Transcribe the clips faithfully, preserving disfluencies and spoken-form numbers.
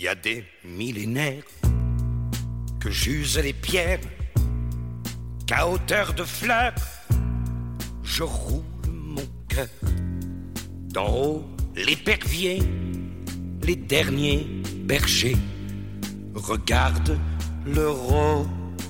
y a des millénaires que j'use les pierres, qu'à hauteur de fleurs, je roule mon cœur. D'en haut, l'épervier, les derniers bergers regardent le Rhône.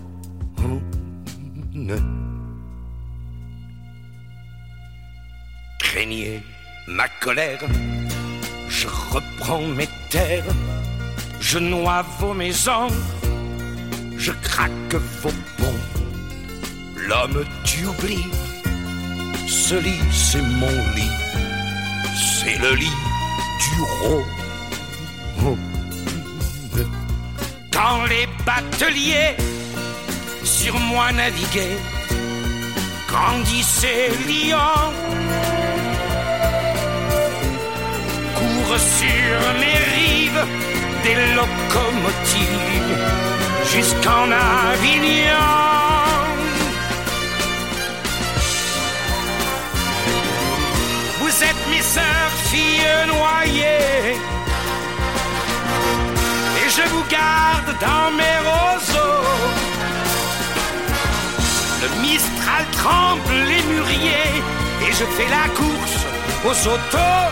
Craignez ma colère, je reprends mes terres, je noie vos maisons, je craque vos ponts. L'homme tu oublies, ce lit c'est mon lit, c'est le lit du Rhône. Quand les bateliers sur moi naviguaient, grandissaient lions, courent sur mes rives des locomotives jusqu'en Avignon. Vous êtes mes sœurs filles noyées, et je vous garde dans mes roseaux. Le Mistral tremble les mûriers, et je fais la course aux autos.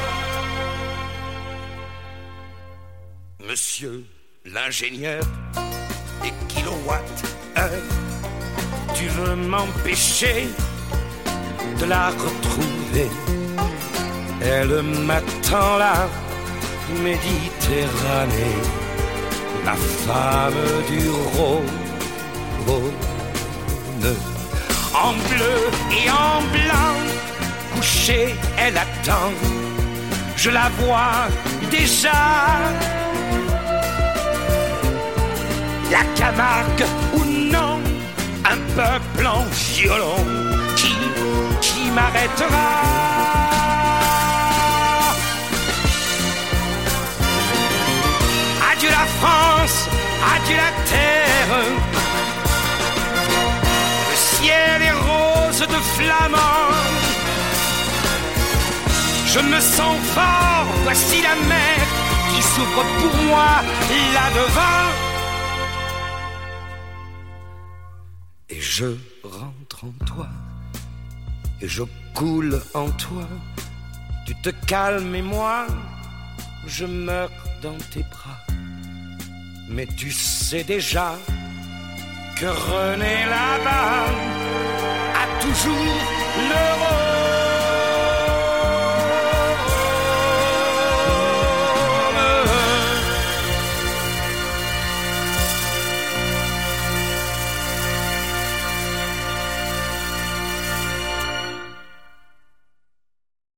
Monsieur l'ingénieur des kilowatts-heure, tu veux m'empêcher de la retrouver. Elle m'attend là, Méditerranée, la femme du Rhône. En bleu et en blanc, couchée, elle attend. Je la vois déjà. La Camargue ou non, un peuple en violon qui, qui m'arrêtera. Adieu la France, adieu la terre. Le ciel est rose de flamand. Je me sens fort, voici la mer qui s'ouvre pour moi là-devant. Et je rentre en toi, et je coule en toi. Tu te calmes et moi, je meurs dans tes bras. Mais tu sais déjà que René là-bas a toujours l'euro.